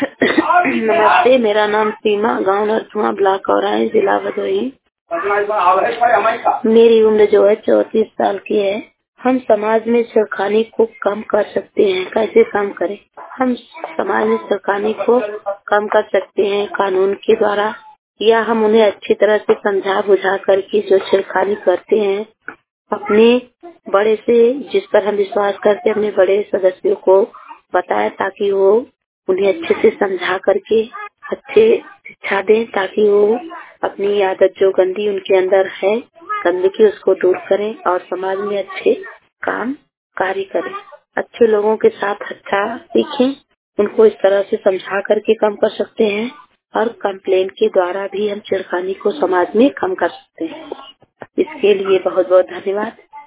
नमस्ते, मेरा नाम सीमा, गांव नरथुआ, ब्लॉक औराई, जिला भदोही। मेरी उम्र जो है 34 साल की है। हम समाज में छेड़खानी को कम कर सकते हैं। कैसे कम करें? हम समाज में छेड़खानी को कम कर सकते हैं कानून के द्वारा, या हम उन्हें अच्छी तरह से समझा बुझा करके जो छेड़खानी करते हैं अपने बड़े से, जिस पर हम विश्वास करते हैं, अपने बड़े सदस्यों को बताएं ताकि वो उन्हें अच्छे से समझा करके अच्छे शिक्षा दें, ताकि वो अपनी आदत जो गंदी उनके अंदर है गंदगी उसको दूर करें और समाज में अच्छे काम कार्य करें। अच्छे लोगों के साथ अच्छा सीखें, उनको इस तरह से समझा करके कम कर सकते हैं। और कंप्लेन के द्वारा भी हम छेड़खानी को समाज में कम कर सकते हैं। इसके लिए बहुत बहुत धन्यवाद।